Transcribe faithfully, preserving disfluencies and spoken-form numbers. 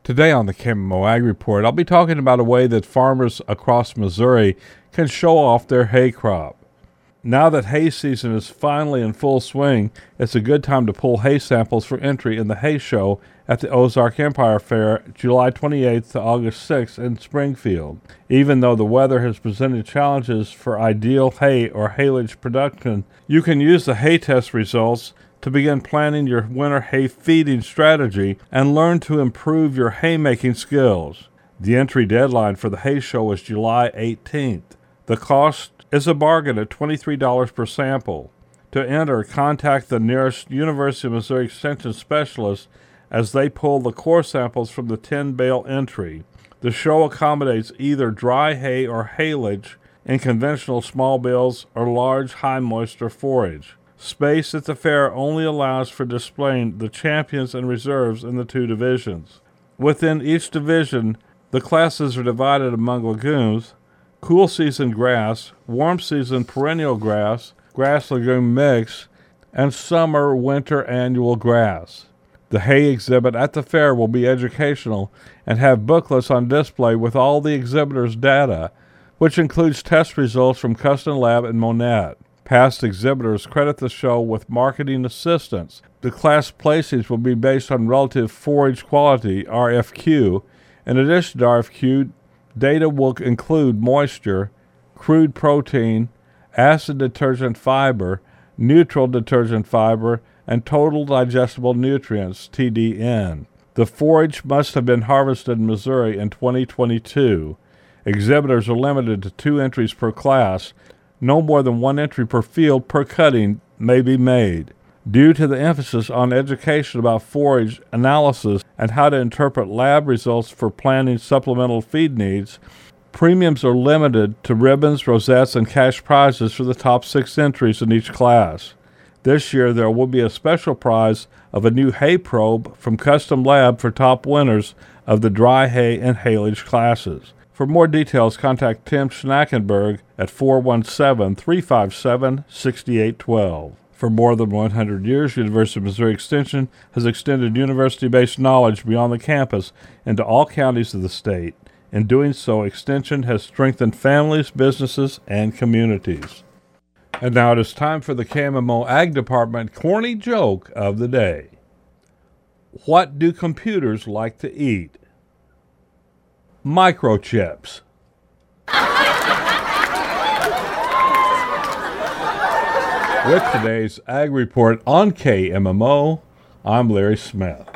Today on the K M M O Ag Report, I'll be talking about a way that farmers across Missouri can show off their hay crop. Now that hay season is finally in full swing, it's a good time to pull hay samples for entry in the Hay Show at the Ozark Empire Fair, July twenty-eighth to August sixth in Springfield. Even though the weather has presented challenges for ideal hay or haylage production, you can use the hay test results to begin planning your winter hay feeding strategy and learn to improve your haymaking skills. The entry deadline for the Hay Show is July eighteenth. The cost is a bargain at twenty-three dollars per sample. To enter, contact the nearest University of Missouri Extension specialist as they pull the core samples from the ten-bale entry. The show accommodates either dry hay or haylage in conventional small bales or large high-moisture forage. Space at the fair only allows for displaying the champions and reserves in the two divisions. Within each division, the classes are divided among legumes, cool season grass, warm season perennial grass, grass legume mix, and summer winter annual grass. The hay exhibit at the fair will be educational and have booklets on display with all the exhibitors' data, which includes test results from Custom Lab and Monette. Past exhibitors credit the show with marketing assistance. The class placings will be based on relative forage quality, R F Q. In addition to R F Q, data will include moisture, crude protein, acid detergent fiber, neutral detergent fiber, and total digestible nutrients, T D N. The forage must have been harvested in Missouri in twenty twenty-two. Exhibitors are limited to two entries per class. No more than one entry per field per cutting may be made. Due to the emphasis on education about forage analysis and how to interpret lab results for planning supplemental feed needs, premiums are limited to ribbons, rosettes, and cash prizes for the top six entries in each class. This year, there will be a special prize of a new hay probe from Custom Lab for top winners of the dry hay and haylage classes. For more details, contact Tim Schnackenberg at four one seven, three five seven, six eight one two. For more than one hundred years, University of Missouri Extension has extended university-based knowledge beyond the campus into all counties of the state. In doing so, Extension has strengthened families, businesses, and communities. And now it is time for the K M M O Ag Department corny joke of the day. What do computers like to eat? Microchips. With today's Ag Report on K M M O, I'm Larry Smith.